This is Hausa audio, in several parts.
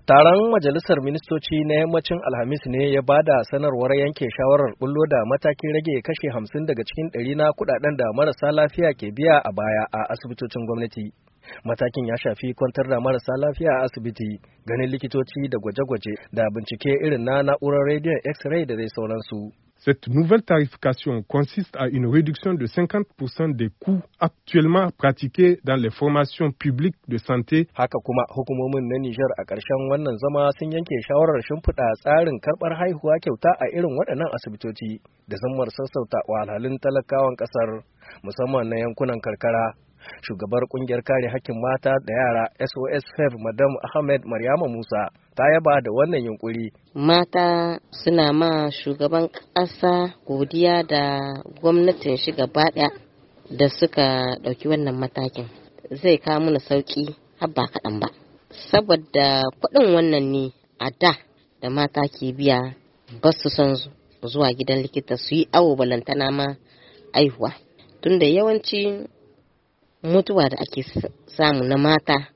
Taron Majalisar Ministoci na yammacin Alhamis ne ya bada sanarwar yanke shawarar bullo da matakin rage kashe 50 daga cikin 100 na kudaden da marasa lafiya ke biya a baya a asibitocin gwamnati. Matakin ya shafi kwantar da marasa lafiya a asibiti, ganin likitoci da gwaje-gwaje da bincike irin na na'urar rediyon X-ray da dai sauransu. Cette nouvelle tarification consiste à une réduction de 50% des coûts actuellement pratiqués dans les formations publiques de santé. Haka kuma hukumomin na Nijar a ƙarshen wannan zama sun yanke shawarar shimfiɗa tsarin karɓar haihuwa kyauta a irin waɗannan asibitoci da zammar sassauta wahalhalun talakawan ƙasar, musamman na yankunan karkara. Shugabar kungiyar kare hakkin mata da yara SOS FEV Madam Ahmed Maryama Musa ta yaba da wannan yunkuri. Mata suna ma shugaban ƙasa godiya da gwamnatin shi gaba ɗaya da suka ɗauki wannan matakin. Zai kawo mana sauƙi har ba kaɗan ba. Saboda kuɗin wannan ne a da mata ke biya ba su son zuwa gidan likita su yi awo balantana ma aihuwa. Tunda yawanci mutuwa da ake samu na mata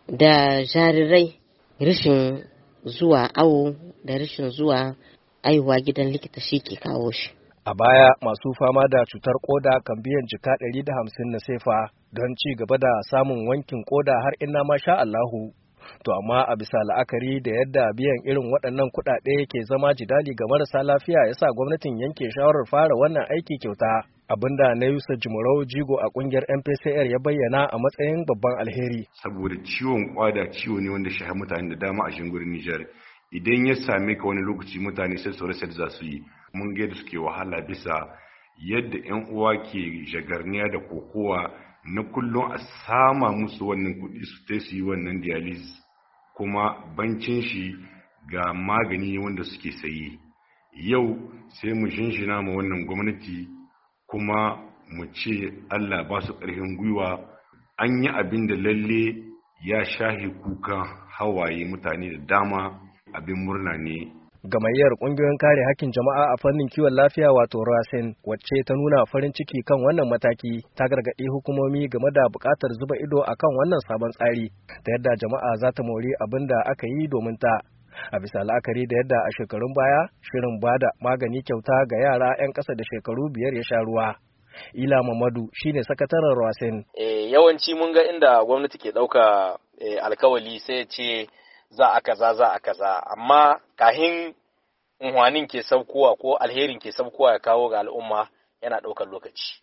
da jarirai, rashin zuwa awo da rashin zuwa aihuwa gidan likita shi ke kawo shi. A baya masu fama da cutar koda kan biyan jika 150 na sefa don ci gaba da samun wankin koda har ina ma sha Allahu. To amma a bisa la'akari da yadda biyan irin waɗannan kuɗaɗe ke zama jidali ga marasa lafiya yasa gwamnatin yanke shawarar fara wannan aiki kyauta. Abinda na Yusuf Jumurau jigo a kungiyar MPCR ya bayyana a matsayin babban alheri. Saboda ciwon kwada ciwo ne wanda shahar mutane da dama a shingurin Nijar. Idan ya same ka wani lokaci mutane sai su rasa za su yi. Mun ga yadda suke wahala bisa yadda 'yan uwa ke jagarniya da kokowa na kullum a sama musu wannan kuɗi su yi wannan dialysis, kuma bancin shi ga magani wanda suke saye. Yau sai mu shinshina ma wannan gwamnati kuma mu ce Allah ba su ƙarfin gwiwa, an yi abin da lalle ya shahi kuka hawaye mutane da dama, abin murna ne. Gamayyar ƙungiyoyin kare hakkin jama'a a fannin kiwon lafiya wato RASEN, wacce ta nuna farin ciki kan wannan mataki, ta gargaɗi hukumomi game da buƙatar zuba ido a kan wannan sabon tsari ta yadda jama'a za ta mori abin da aka yi domin ta. A bisa la'akari da yadda a shekarun baya shirin bada magani kyauta ga yara 'yan ƙasa da shekaru 5 ya sha ruwa. Ila Mamadu shine sakataren RASEN. Yawanci mun ga inda gwamnati ke ɗauka alkawali sai ce za a kaza, amma kahin unhwanin ke saukowa ko alherin ke saukowa ya kawo ga al'umma yana ɗaukar lokaci.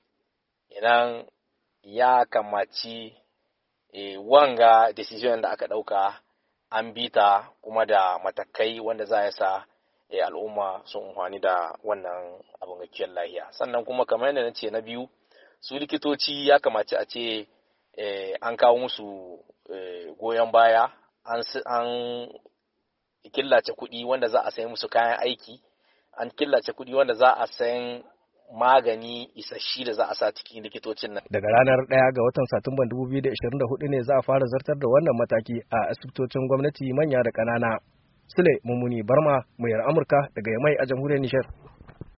Idan ya kamaci wanga decision da aka ɗauka an bita kuma da matakai wanda za ya sa al'umma sun unhwani da wannan abin ga kiwon lahiya. Sannan kuma kamar yadda na ce na biyu, su likitoci ya kamaci a ce an kawo musu goyon baya, an killace kuɗi wanda za a sayi musu kayan aiki, an killace kuɗi wanda za a sayan magani isasshi da za a sa cikin likitocin nan. Daga ranar 1 ga watan Satumban 2024 ne za a fara zartar da wannan mataki a asibitocin gwamnati manya da ƙanana. Sule Mummuni Barma, muryar Amurka daga Yamai a jamhuriyar Nijar.